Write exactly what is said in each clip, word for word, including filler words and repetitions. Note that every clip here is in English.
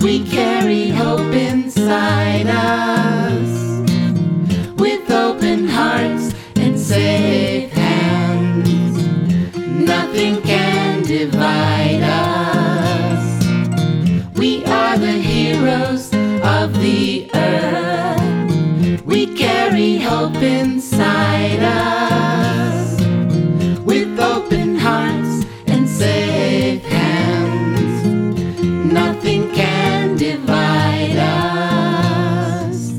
We carry hope inside us, with open hearts and safe hands. Nothing can divide us. We are the heroes of the earth. We carry hope inside us, with open hearts and safe hands. Nothing can divide us.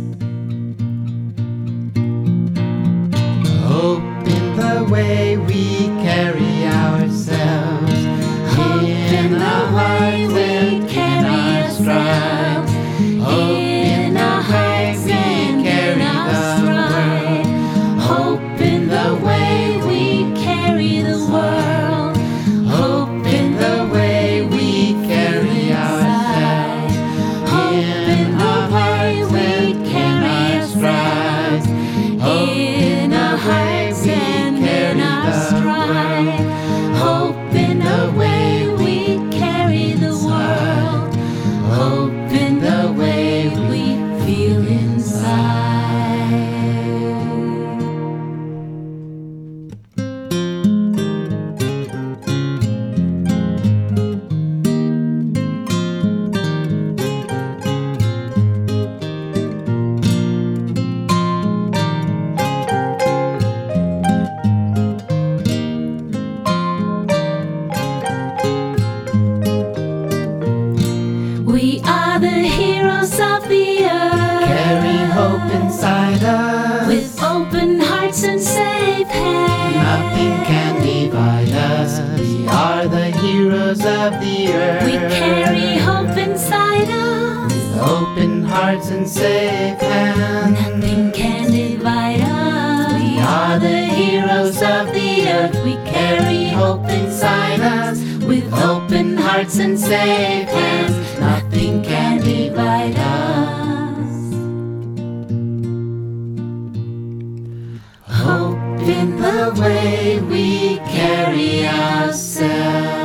Hope in the way we carry ourselves, Hope in our hearts and in our strides. Hope in our hearts and carry the world. Hope in the way we carry the world. Hope in the way we carry ourselves, Hope in the our way hearts we and in carry our strides. Hope in our hearts and in our stride. Hope in the way we carry the world. Hope in the way we feel inside. We are the heroes of the earth, carry hope inside us. with open hearts and safe hands. Nothing can divide us. We are the heroes of the earth. We carry hope inside us. Open hearts and safe hands. Nothing can divide us. We are the heroes of the earth. We carry hope inside us, with open hearts and safe hands. Nothing can divide us. Hope in the way we carry ourselves.